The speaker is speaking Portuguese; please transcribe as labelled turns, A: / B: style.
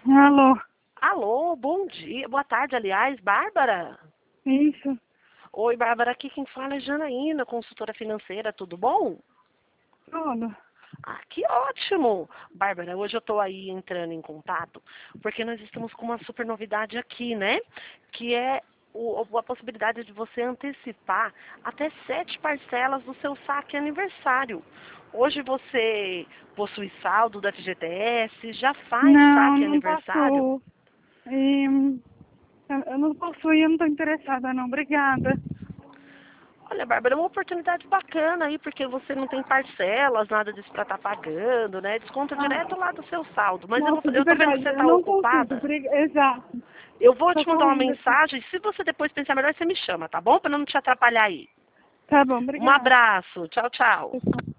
A: Alô,
B: Alô, bom dia. Boa tarde, aliás, Bárbara.
A: isso,
B: Oi, Bárbara, aqui quem fala é Janaína, consultora financeira, tudo bom?
A: tudo.
B: Ah, que ótimo! Bárbara, hoje eu estou aí entrando em contato porque nós estamos com uma super novidade aqui, né? Que é a possibilidade de você antecipar até 7 parcelas do seu saque aniversário. Hoje você possui saldo da FGTS, já faz
A: Não,
B: saque
A: não
B: aniversário?
A: posso. Eu não posso ir, eu não estou interessada, não. Obrigada.
B: Olha, Bárbara, é uma oportunidade bacana aí, porque você não tem parcelas, nada disso para estar pagando, né? Desconta
A: Ah,
B: direto lá do seu saldo. Mas
A: nossa, de
B: eu tô vendo que
A: verdade,
B: você
A: eu
B: está
A: não consigo.
B: ocupada.
A: Exato.
B: Eu vou
A: Tô
B: te mandar uma
A: correndo aqui.
B: mensagem. Se você depois pensar melhor, você me chama, tá bom? Para não te atrapalhar aí.
A: Tá bom,
B: Um
A: obrigada.
B: abraço. Tchau, tchau.
A: Pessoal.